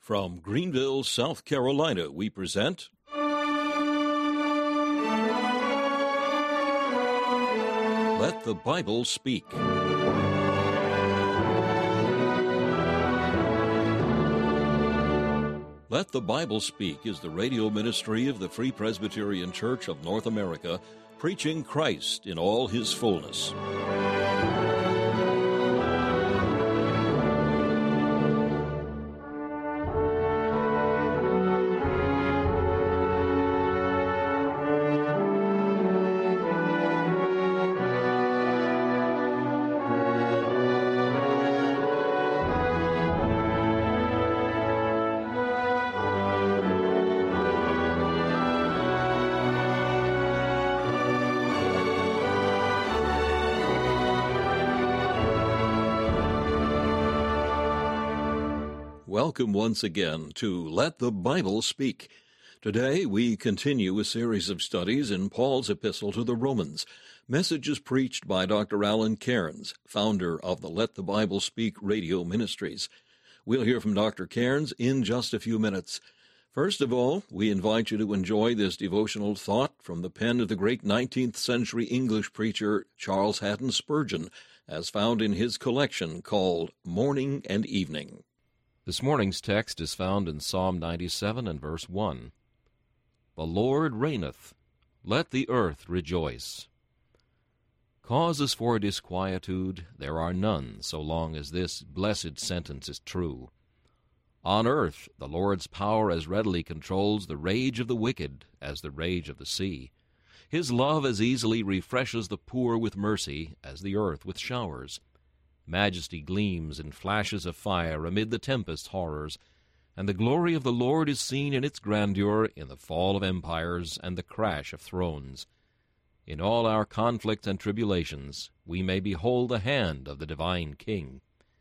From Greenville, South Carolina, we present Let the Bible Speak. Let the Bible Speak is the radio ministry of the Free Presbyterian Church of North America, preaching Christ in all his fullness. Welcome once again to Let the Bible Speak. Today we continue a series of studies in Paul's epistle to the Romans, messages preached by Dr. Alan Cairns, founder of the Let the Bible Speak radio ministries. We'll hear from Dr. Cairns in just a few minutes. First of all, we invite you to enjoy this devotional thought from the pen of the great 19th century English preacher Charles Haddon Spurgeon, as found in his collection called Morning and Evening. This morning's text is found in Psalm 97 and verse 1. The Lord reigneth, let the earth rejoice. Causes for disquietude there are none, so long as this blessed sentence is true. On earth the Lord's power as readily controls the rage of the wicked as the rage of the sea. His love as easily refreshes the poor with mercy as the earth with showers. Majesty gleams in flashes of fire amid the tempest's horrors, and the glory of the Lord is seen in its grandeur in the fall of empires and the crash of thrones. In all our conflicts and tribulations we may behold the hand of the divine King.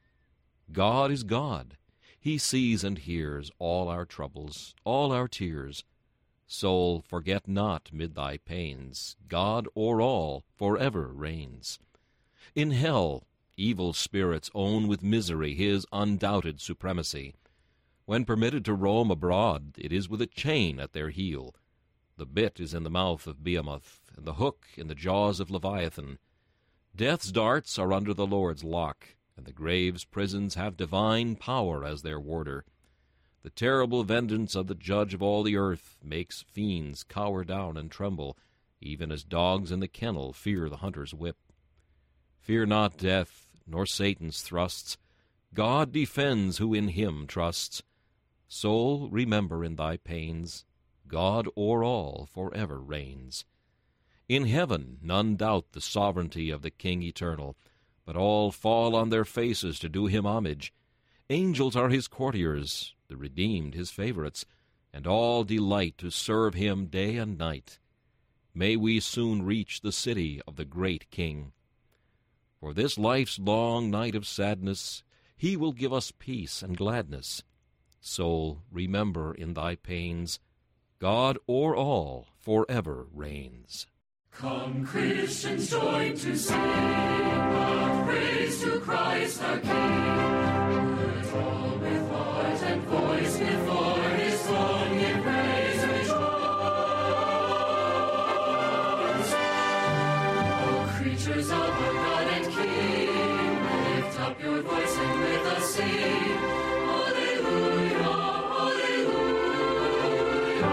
God is God. He sees and hears all our troubles, all our tears. Soul, forget not mid thy pains, God o'er all forever reigns. In hell evil spirits own with misery his undoubted supremacy. When permitted to roam abroad, it is with a chain at their heel. The bit is in the mouth of Behemoth, and the hook in the jaws of Leviathan. Death's darts are under the Lord's lock, and the grave's prisons have divine power as their warder. The terrible vengeance of the judge of all the earth makes fiends cower down and tremble, even as dogs in the kennel fear the hunter's whip. Fear not death, nor Satan's thrusts. God defends who in him trusts. Soul, remember in thy pains, God o'er all forever reigns. In heaven none doubt the sovereignty of the King eternal, but all fall on their faces to do him homage. Angels are his courtiers, the redeemed his favorites, and all delight to serve him day and night. May we soon reach the city of the great King. For this life's long night of sadness, he will give us peace and gladness. Soul, remember in thy pains, God o'er all forever reigns. Come, Christians, join to sing the praise to Christ the King. Let all with heart and voice before his throne give praise and rejoice. O creatures of our God and King, lift up your voice and with us sing. Alleluia, alleluia.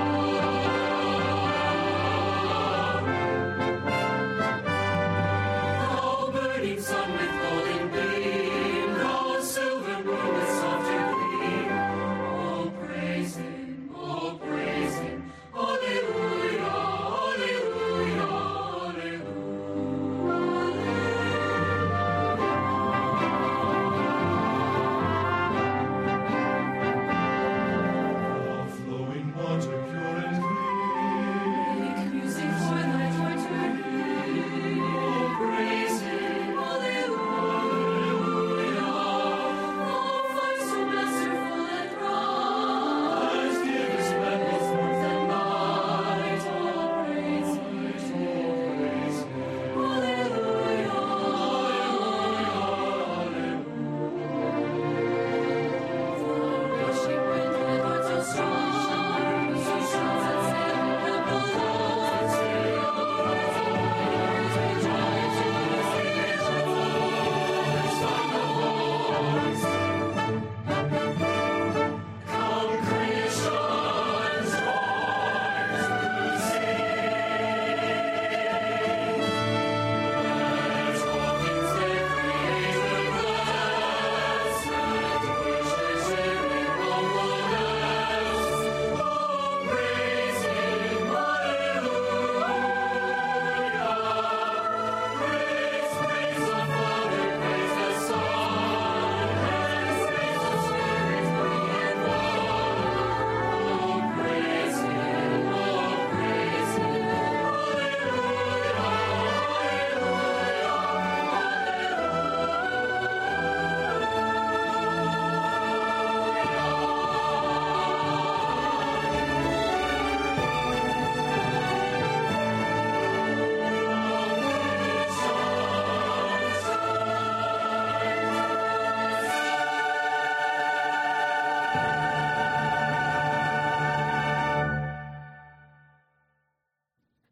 All burning sun with golden beam, all silver moon with softer gleam.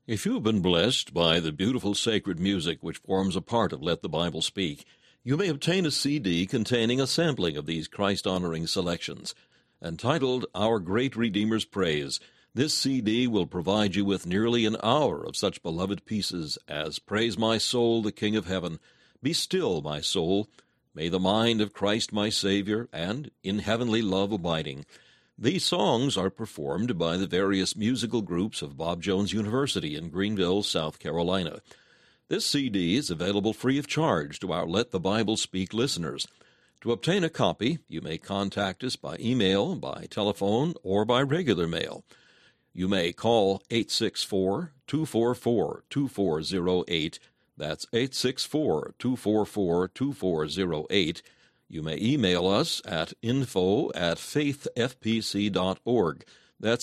If you have been blessed by the beautiful sacred music which forms a part of Let the Bible Speak, you may obtain a CD containing a sampling of these Christ-honoring selections. Entitled Our Great Redeemer's Praise, this CD will provide you with nearly an hour of such beloved pieces as Praise My Soul, the King of Heaven, Be Still, My Soul, May the Mind of Christ My Savior, and In Heavenly Love Abiding. These songs are performed by the various musical groups of Bob Jones University in Greenville, South Carolina. This CD is available free of charge to our Let the Bible Speak listeners. To obtain a copy, you may contact us by email, by telephone, or by regular mail. You may call 864-244-2408. That's 864-244-2408. You may email us at info@faithfpc.org. That's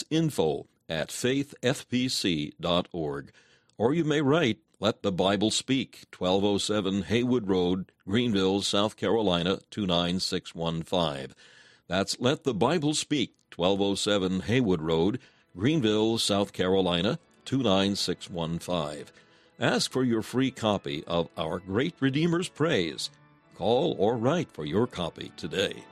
info@faithfpc.org. Or you may write, Let the Bible Speak, 1207 Haywood Road, Greenville, South Carolina, 29615. That's Let the Bible Speak, 1207 Haywood Road, Greenville, South Carolina, 29615. Ask for your free copy of Our Great Redeemer's Praise. Call or write for your copy today.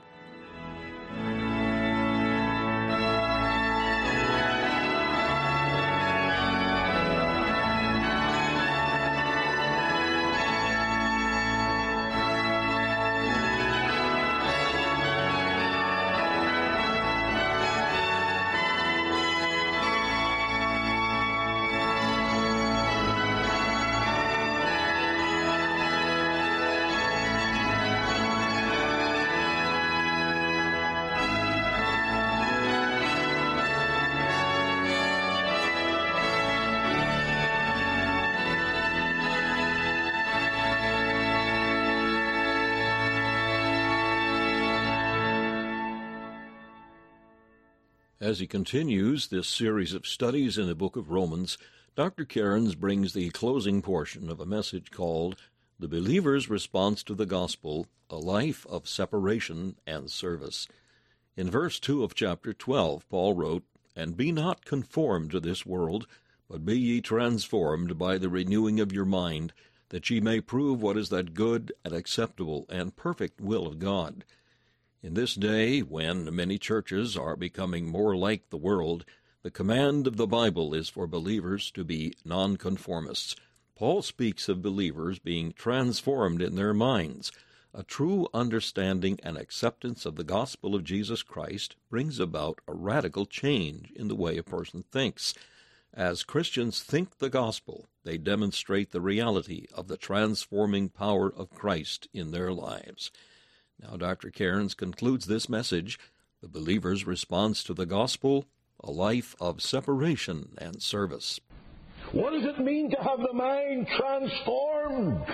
As he continues this series of studies in the book of Romans, Dr. Cairns brings the closing portion of a message called The Believer's Response to the Gospel, a Life of Separation and Service. In verse 2 of chapter 12, Paul wrote, And be not conformed to this world, but be ye transformed by the renewing of your mind, that ye may prove what is that good and acceptable and perfect will of God. In this day, when many churches are becoming more like the world, the command of the Bible is for believers to be nonconformists. Paul speaks of believers being transformed in their minds. A true understanding and acceptance of the gospel of Jesus Christ brings about a radical change in the way a person thinks. As Christians think the gospel, they demonstrate the reality of the transforming power of Christ in their lives. Now, Dr. Cairns concludes this message, The Believer's Response to the Gospel, a Life of Separation and Service. What does it mean to have the mind transformed?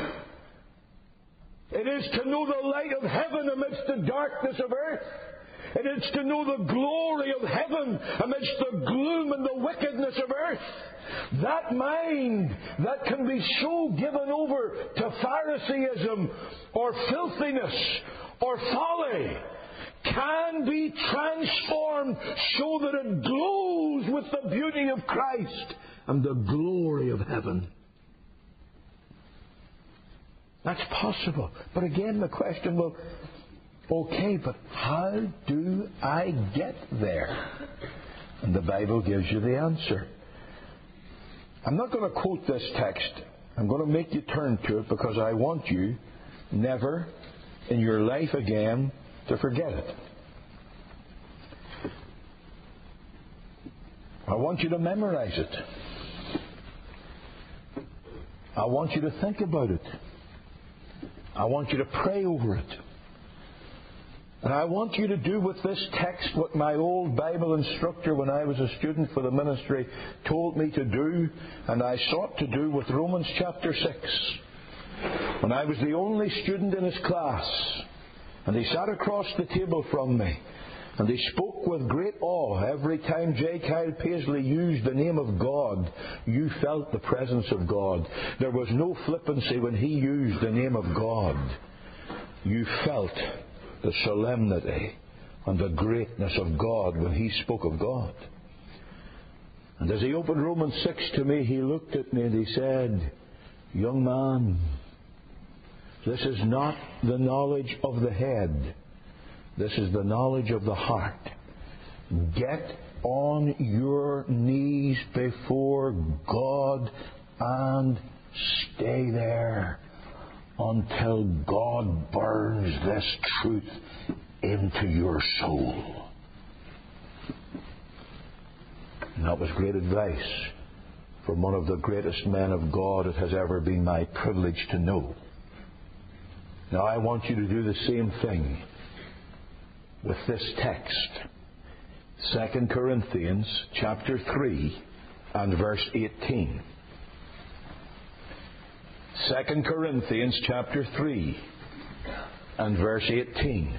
It is to know the light of heaven amidst the darkness of earth. It is to know the glory of heaven amidst the gloom and the wickedness of earth. That mind that can be so given over to Phariseeism or filthiness or folly can be transformed so that it glows with the beauty of Christ and the glory of heaven. That's possible. But again, the question, well, okay, but how do I get there? And the Bible gives you the answer. I'm not going to quote this text. I'm going to make you turn to it because I want you never in your life again to forget it. I want you to memorize it. I want you to think about it. I want you to pray over it. And I want you to do with this text what my old Bible instructor when I was a student for the ministry told me to do, and I sought to do with Romans chapter 6. When I was the only student in his class, and he sat across the table from me, and he spoke with great awe. Every time J. Kyle Paisley used the name of God, you felt the presence of God. There was no flippancy when he used the name of God. You felt the solemnity and the greatness of God when he spoke of God. And as he opened Romans 6 to me, he looked at me and he said, "Young man, this is not the knowledge of the head. This is the knowledge of the heart. Get on your knees before God and stay there until God burns this truth into your soul." And that was great advice from one of the greatest men of God it has ever been my privilege to know. Now I want you to do the same thing with this text. 2 Corinthians chapter 3 and verse 18. 2 Corinthians chapter 3 and verse 18.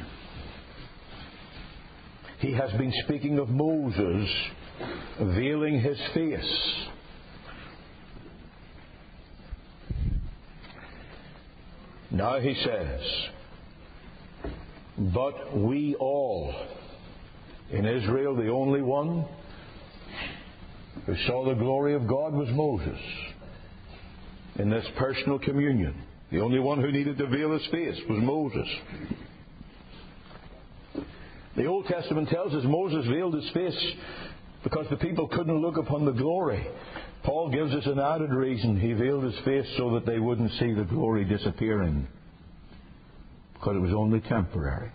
He has been speaking of Moses veiling his face. Now he says, "But we all," in Israel, the only one who saw the glory of God was Moses. In this personal communion, the only one who needed to veil his face was Moses. The Old Testament tells us Moses veiled his face because the people couldn't look upon the glory. Paul gives us an added reason. He veiled his face so that they wouldn't see the glory disappearing, because it was only temporary.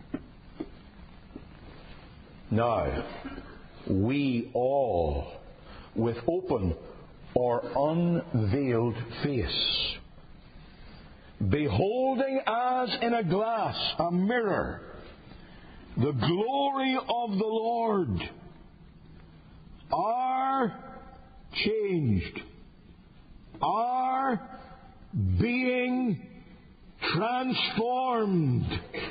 Now, we all, with open or unveiled face, beholding as in a glass, a mirror, the glory of the Lord, are changed, are being transformed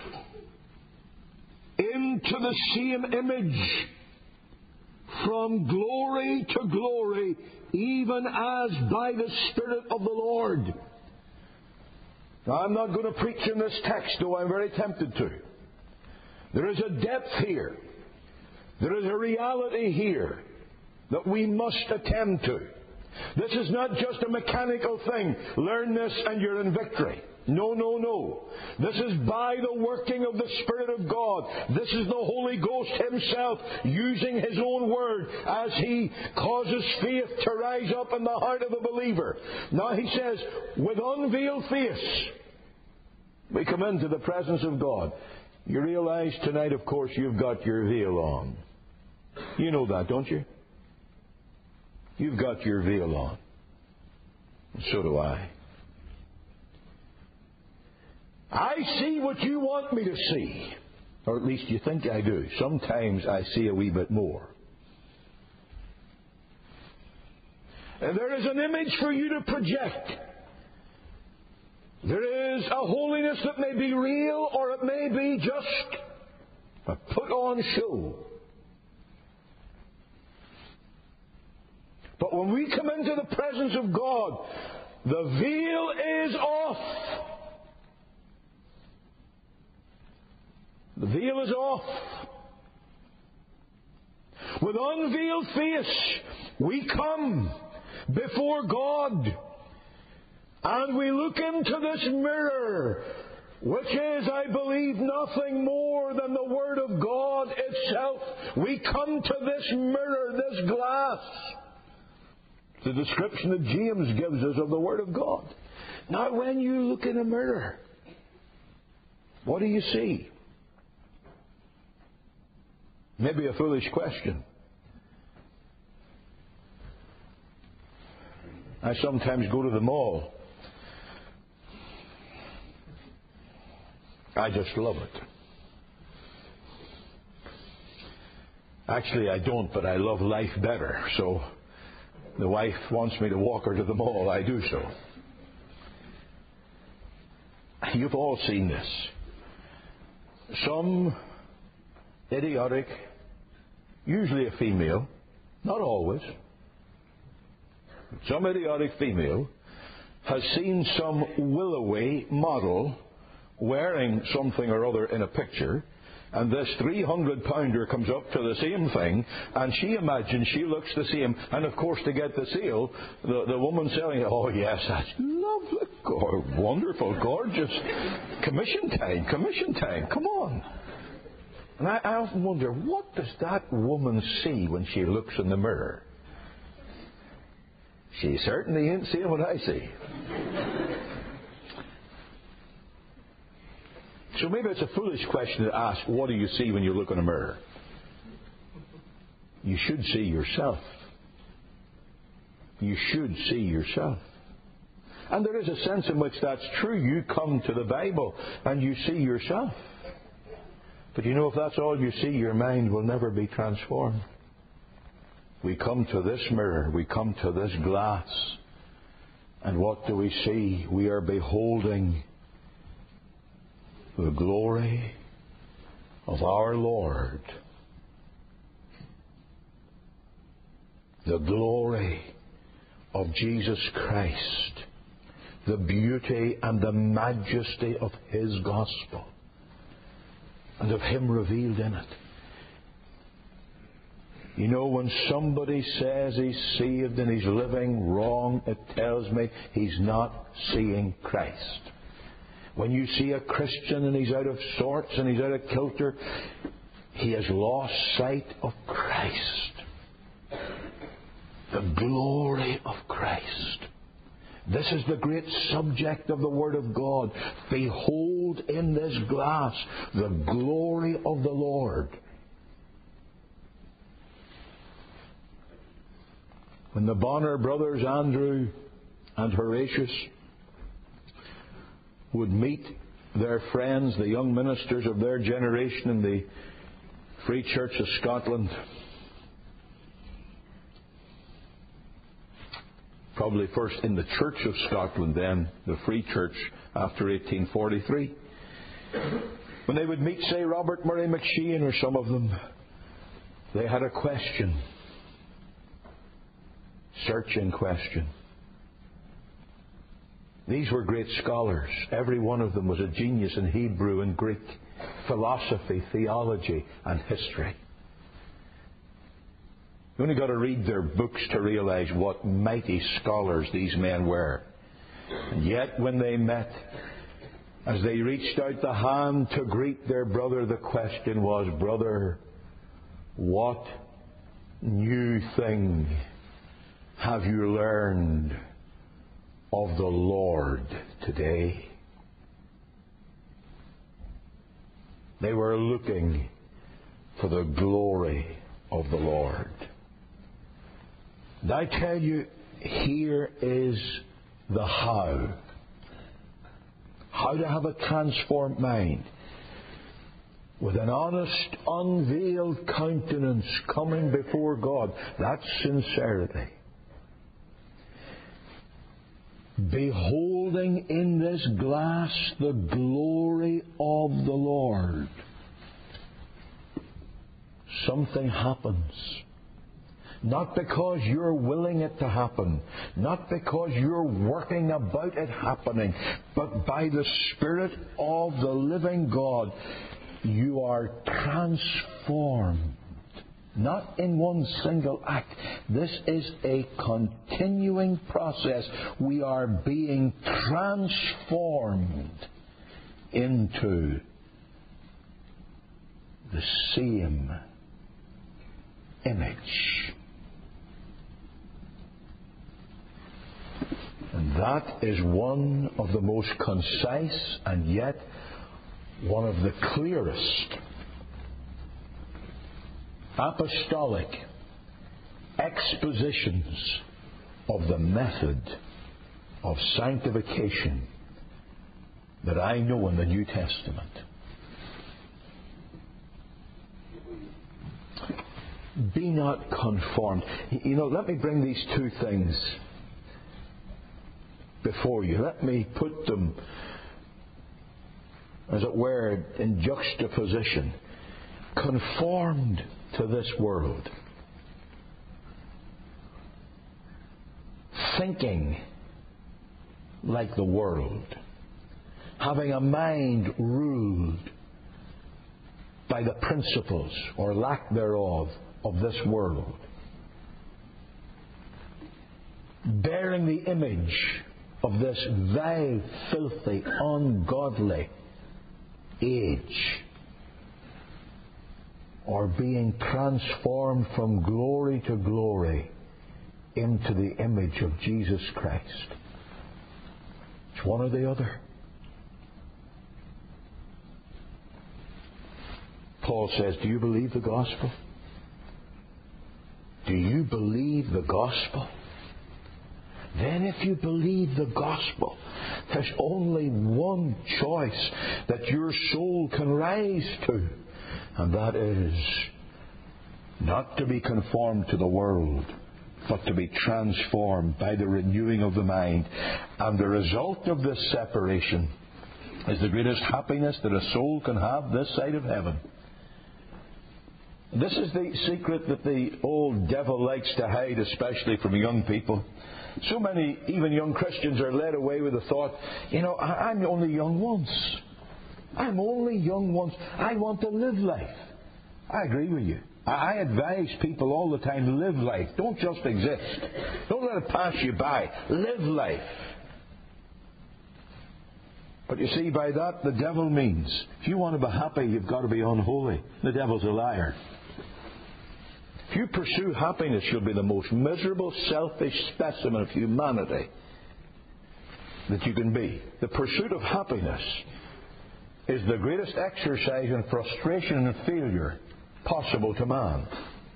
into the same image, from glory to glory, even as by the Spirit of the Lord. Now, I'm not going to preach in this text, though I'm very tempted to. There is a depth here. There is a reality here that we must attend to. This is not just a mechanical thing. Learn this and you're in victory. No, no, no. This is by the working of the Spirit of God. This is the Holy Ghost Himself using His own Word as He causes faith to rise up in the heart of the believer. Now He says, with unveiled face, we come into the presence of God. You realize tonight, of course, you've got your veil on. You know that, don't you? You've got your veil on. And so do I. I see what you want me to see. Or at least you think I do. Sometimes I see a wee bit more. And there is an image for you to project. There is a holiness that may be real, or it may be just a put-on show. But when we come into the presence of God, the veil is off. The veil is off. With unveiled face, we come before God and we look into this mirror, which is, I believe, nothing more than the Word of God itself. We come to this mirror, this glass. The description that James gives us of the Word of God. Now, when you look in a mirror, what do you see? Maybe a foolish question. I sometimes go to the mall. I just love it. Actually, I don't, but I love life better. So the wife wants me to walk her to the mall. I do so. You've all seen this. Some idiotic, usually a female, not always, some idiotic female has seen some willowy model wearing something or other in a picture, And this 300-pounder comes up to the same thing, and she imagines she looks the same. And of course, to get the sale, the woman selling it, oh yes, that's lovely, wonderful, gorgeous. Commission time, come on. And I often wonder, what does that woman see when she looks in the mirror? She certainly ain't seeing what I see. So maybe it's a foolish question to ask, what do you see when you look in a mirror? You should see yourself. You should see yourself. And there is a sense in which that's true. You come to the Bible and you see yourself. But you know, if that's all you see, your mind will never be transformed. We come to this mirror, we come to this glass, and what do we see? We are beholding the glory of our Lord. The glory of Jesus Christ. The beauty and the majesty of His gospel. And of Him revealed in it. You know, when somebody says he's saved and he's living wrong, it tells me he's not seeing Christ. When you see a Christian and he's out of sorts and he's out of kilter, he has lost sight of Christ. The glory of Christ. This is the great subject of the Word of God. Behold in this glass the glory of the Lord. When the Bonner brothers, Andrew and Horatius, would meet their friends, the young ministers of their generation in the Free Church of Scotland, probably first in the Church of Scotland, then the Free Church after 1843. When they would meet, say, Robert Murray McShane or some of them, they had a question. Searching question. These were great scholars. Every one of them was a genius in Hebrew and Greek, philosophy, theology, and history. You only got to read their books to realize what mighty scholars these men were. And yet, when they met, as they reached out the hand to greet their brother, the question was, brother, what new thing have you learned of the Lord today? They were looking for the glory of the Lord. And I tell you, here is the how. How to have a transformed mind. With an honest, unveiled countenance coming before God. That's sincerity. Beholding in this glass the glory of the Lord. Something happens. Not because you're willing it to happen. Not because you're working about it happening. But by the Spirit of the living God, you are transformed. Not in one single act. This is a continuing process. We are being transformed into the same image. And that is one of the most concise and yet one of the clearest apostolic expositions of the method of sanctification that I know in the New Testament. Be not conformed. You know, let me bring these two things before you. Let me put them, as it were, in juxtaposition. Conformed to this world. Thinking like the world. Having a mind ruled by the principles, or lack thereof, of this world. Bearing the image of this vile, filthy, ungodly age. Or being transformed from glory to glory into the image of Jesus Christ. It's one or the other. Paul says, do you believe the gospel? Do you believe the gospel? Then if you believe the gospel, there's only one choice that your soul can rise to, and that is not to be conformed to the world, but to be transformed by the renewing of the mind. And the result of this separation is the greatest happiness that a soul can have this side of heaven. This is the secret that the old devil likes to hide, especially from young people. So many, even young Christians, are led away with the thought, I'm only young once. I'm only young once. I want to live life. I agree with you. I advise people all the time, live life. Don't just exist. Don't let it pass you by. Live life. But you see, by that the devil means, if you want to be happy, you've got to be unholy. The devil's a liar. If you pursue happiness, you'll be the most miserable, selfish specimen of humanity that you can be. The pursuit of happiness is the greatest exercise in frustration and failure possible to man.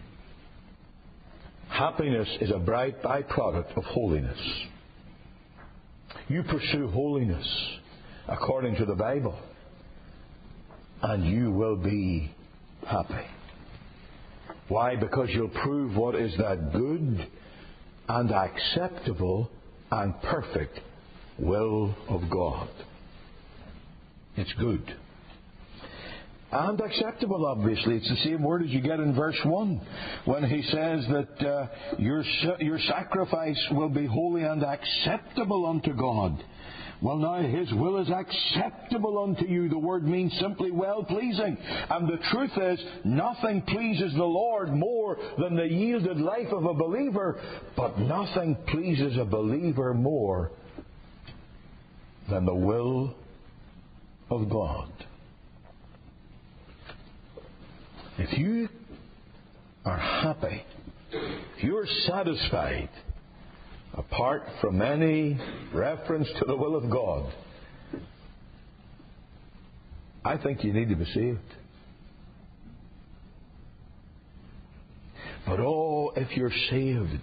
Happiness is a bright byproduct of holiness. You pursue holiness according to the Bible, and you will be happy. Why? Because you'll prove what is that good and acceptable and perfect will of God. It's good. And acceptable, obviously. It's the same word as you get in verse 1 when he says that your sacrifice will be holy and acceptable unto God. Well, now, His will is acceptable unto you. The word means simply well-pleasing. And the truth is, nothing pleases the Lord more than the yielded life of a believer, but nothing pleases a believer more than the will of God. If you are happy, if you're satisfied, apart from any reference to the will of God, I think you need to be saved. But if you're saved,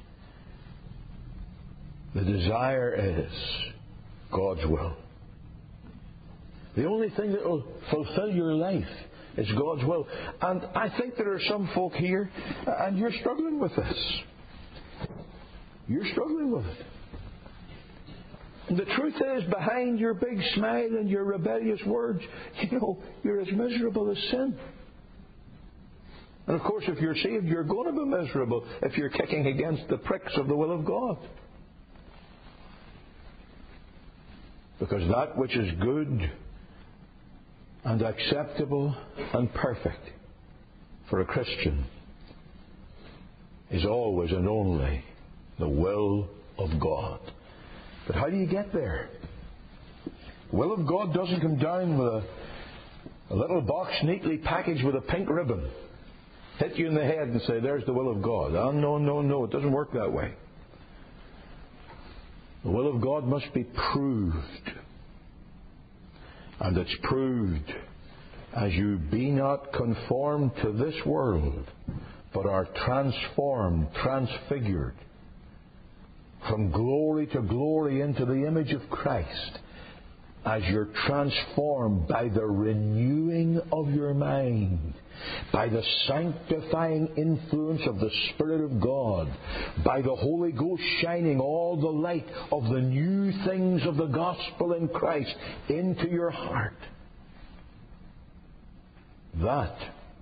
the desire is God's will. The only thing that will fulfill your life is God's will. And I think there are some folk here, and you're struggling with this. You're struggling with it. And the truth is, behind your big smile and your rebellious words, you're as miserable as sin. And of course, if you're saved, you're going to be miserable if you're kicking against the pricks of the will of God. Because that which is good and acceptable and perfect for a Christian is always and only the will of God. But how do you get there? The will of God doesn't come down with a little box neatly packaged with a pink ribbon, hit you in the head and say, there's the will of God. Oh, no, it doesn't work that way. The will of God must be proved. And it's proved as you be not conformed to this world, but are transformed, transfigured, from glory to glory into the image of Christ, as you're transformed by the renewing of your mind, by the sanctifying influence of the Spirit of God, by the Holy Ghost shining all the light of the new things of the gospel in Christ into your heart. That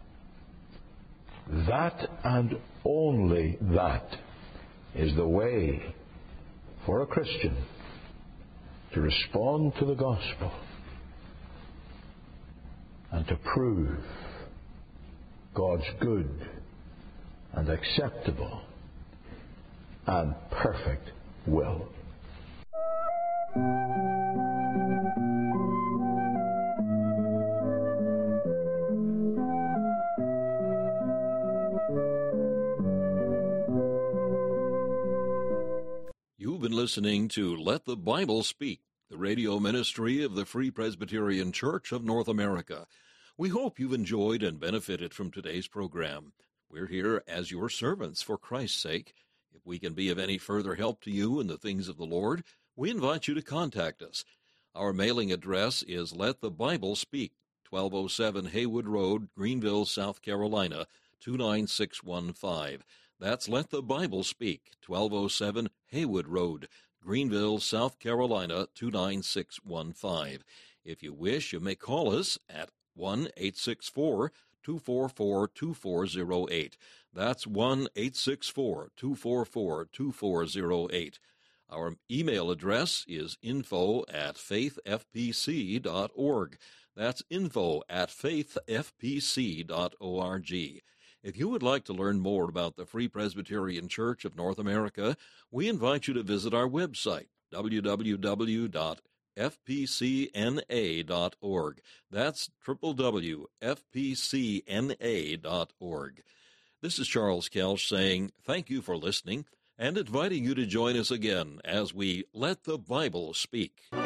and only that is the way for a Christian to respond to the gospel and to prove God's good and acceptable and perfect will. You've been listening to Let the Bible Speak, the radio ministry of the Free Presbyterian Church of North America. We hope you've enjoyed and benefited from today's program. We're here as your servants for Christ's sake. If we can be of any further help to you in the things of the Lord, we invite you to contact us. Our mailing address is Let the Bible Speak, 1207 Haywood Road, Greenville, South Carolina, 29615. That's Let the Bible Speak, 1207 Haywood Road, Greenville, South Carolina, 29615. If you wish, you may call us at 1-864-244-2408. That's 1-864-244-2408. Our email address is info@faithfpc.org. That's info@faithfpc.org. If you would like to learn more about the Free Presbyterian Church of North America, we invite you to visit our website, www.fpcna.org. That's www.fpcna.org. This is Charles Kelch saying thank you for listening and inviting you to join us again as we Let the Bible Speak.